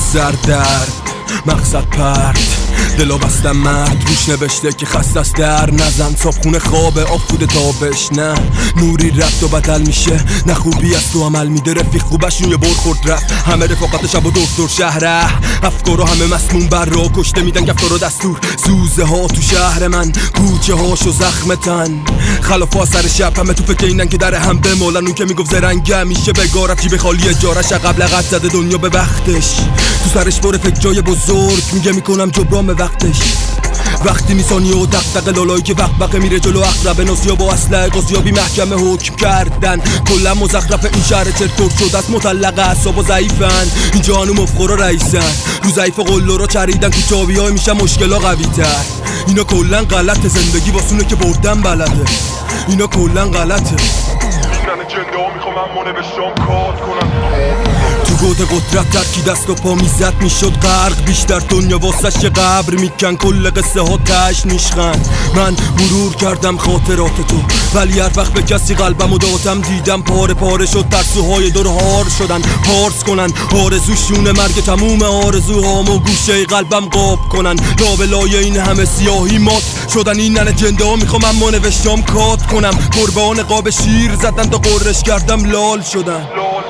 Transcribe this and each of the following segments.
درد مقصد پرد دلو بستم مرد روش نوشته که خسته است در نزن صابخونه خوابه آفوده تابش نه نوری رفت و بدل میشه نه خوبی از تو عمل میده رفیق خوبشون یه بر خورد رفت همه رفاقت شب و دور شهره افکارو همه مسموم بر را کشته میدن گفتارو دستور زوزه ها تو شهر من کوچه هاشو زخم تن خلافا سر شب همه تو فکر اینن که در هم بمالن اون که میگفت زرنگه میشه بگارت جیب خالی جارش قبل لغت زده دنیا به وقتش تو سرش باره فکر جای بزرگ میگه میکنم جبران به وقتش وقتی میسانی و دقدق لالایی که وقت میره جلو اقرب ناسیا با اسلحه قاضیابی محکمه حکم کردن کلا مزخرف این شهر چرتور شد از مطلقه اعصاب و ضعیفن اینجا هنو مفخورا رئیسن رو ضعیف قلو رو چریدن تو چابی های میشن مشکلا قوی تر اینا کلا غلطه زندگی واسونه که بردن بلده اینا کلا غلطه میزنه جنده ها میخوام اما نوشتم کات کنم تو گود قدرت ترکی دست و پا میزد میشد غرق بیشتر دنیا واسش یه قبر میکن کل قصه ها تش نیشخن من مرور کردم خاطرات تو ولی هر وقت به کسی قلبم و دادم دیدم پاره پاره شد ترسوهای دور هار شدن پارس کنن آرزوشون مرگ تموم آرزوهامو گوشه قلبم قاب کنن لابلای این همه سیاهی مات شدن این ننه جنده ها میخوام اما نوشتم کات کنم قربان قاب شیر زدن تا قرش کردم لال شدن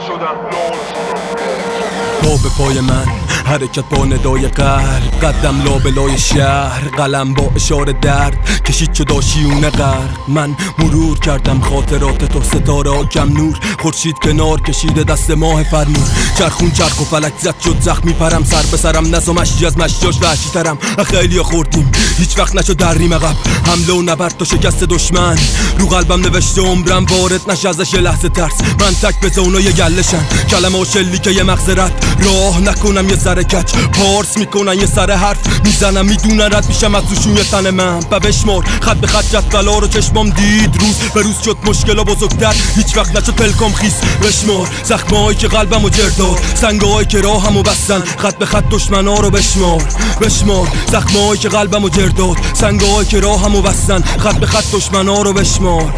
پا به پای من حرکت با ندای قلب قدم لابلای شهر قلم با اشاره درد کشید چو داشیونه غرق من مرور کردم خاطرات تو ستاره ها کم نور خورشید کنار کشیده دست ماه فرمون چرخون چرخ و فلک زد شد زخمی پرم سر به سرم نزا مشی از مشیاش وحشی ترم خیلی خوردیم هیچ وقت نشد دریم عقب حمله و نبرد تا شکست دشمن رو قلبم نوشته عمرم وارد نشه ازش یه لحظه ترس من تک به زونای گلشن کلمه و شلیکه یه مغزرت راه نکنم یه سر کچ پارس میکنن یه سر حرف میزنم میدونن رد میشم از روشون یه تن من و بشمار خط به خط جدولا رو چشمام دید روز به روز شد مشکلا بزرگتر هیچ وقت نشد پلکام خیس بشمار زخمهایی که قلبمو جردار سنگهایی که راهمو بستن خط به خط دشمنا رو بشمار زخمهایی که قلبمو جردار سنگهایی که راهمو بستن خط به خط دشمنا رو بشمار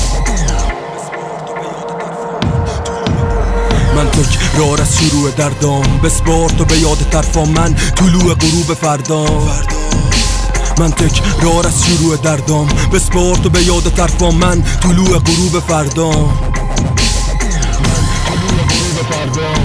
من تکرار از شروع دردام بسپار تو به یاد طرفام من طلوع غروب فردا من تکرار از شروع دردام بسپار تو به یاد طرفام من طلوع غروب فردا